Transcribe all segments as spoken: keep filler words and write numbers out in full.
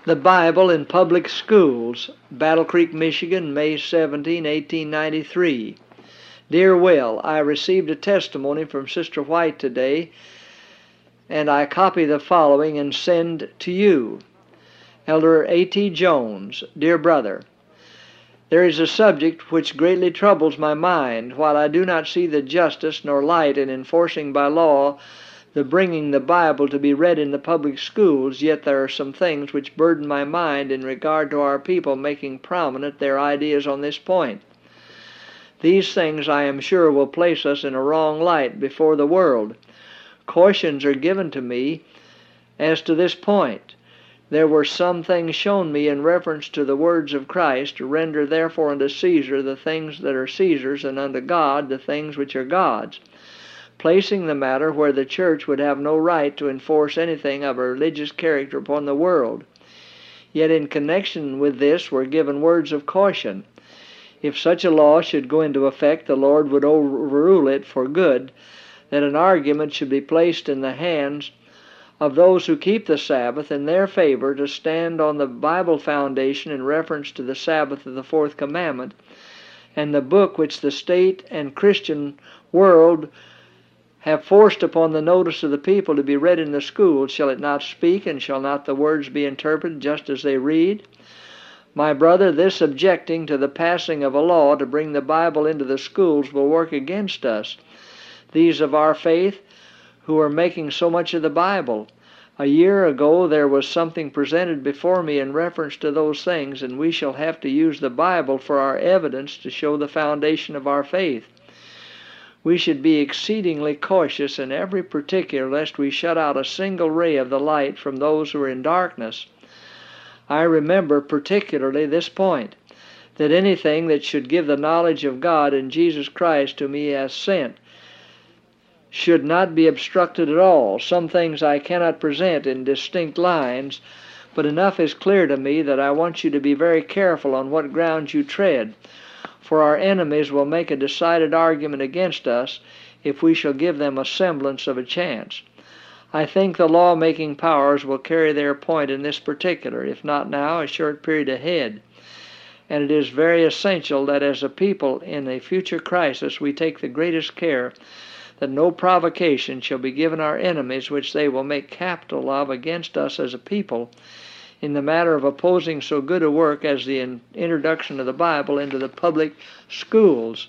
The Bible in Public Schools, Battle Creek, Michigan, May seventeenth, eighteen ninety-three. Dear Will, I received a testimony from Sister White today, and I copy the following and send to you. Elder A T Jones, Dear Brother, there is a subject which greatly troubles my mind. While I do not see the justice nor light in enforcing by law the bringing the Bible to be read in the public schools, yet there are some things which burden my mind in regard to our people making prominent their ideas on this point. These things, I am sure, will place us in a wrong light before the world. Cautions are given to me as to this point. There were some things shown me in reference to the words of Christ, to render therefore unto Caesar the things that are Caesar's, and unto God the things which are God's, placing the matter where the church would have no right to enforce anything of a religious character upon the world. Yet in connection with this were given words of caution. If such a law should go into effect, the Lord would overrule it for good, that an argument should be placed in the hands of those who keep the Sabbath in their favor to stand on the Bible foundation in reference to the Sabbath of the fourth commandment, and the book which the state and Christian world have forced upon the notice of the people to be read in the schools. Shall it not speak, and shall not the words be interpreted just as they read? My brother, this objecting to the passing of a law to bring the Bible into the schools will work against us, these of our faith who are making so much of the Bible. A year ago there was something presented before me in reference to those things, and we shall have to use the Bible for our evidence to show the foundation of our faith. We should be exceedingly cautious in every particular, lest we shut out a single ray of the light from those who are in darkness. I remember particularly this point, that anything that should give the knowledge of God and Jesus Christ to me as sent should not be obstructed at all. Some things I cannot present in distinct lines, but enough is clear to me that I want you to be very careful on what grounds you tread, for our enemies will make a decided argument against us if we shall give them a semblance of a chance. I think the law-making powers will carry their point in this particular, if not now, a short period ahead. And it is very essential that as a people in a future crisis we take the greatest care that no provocation shall be given our enemies which they will make capital of against us as a people in the matter of opposing so good a work as the in introduction of the Bible into the public schools.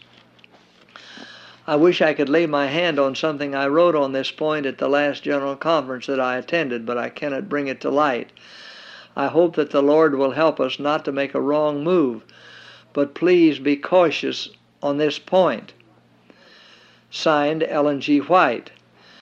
I wish I could lay my hand on something I wrote on this point at the last General Conference that I attended, but I cannot bring it to light. I hope that the Lord will help us not to make a wrong move, but please be cautious on this point. Signed, Ellen G. White.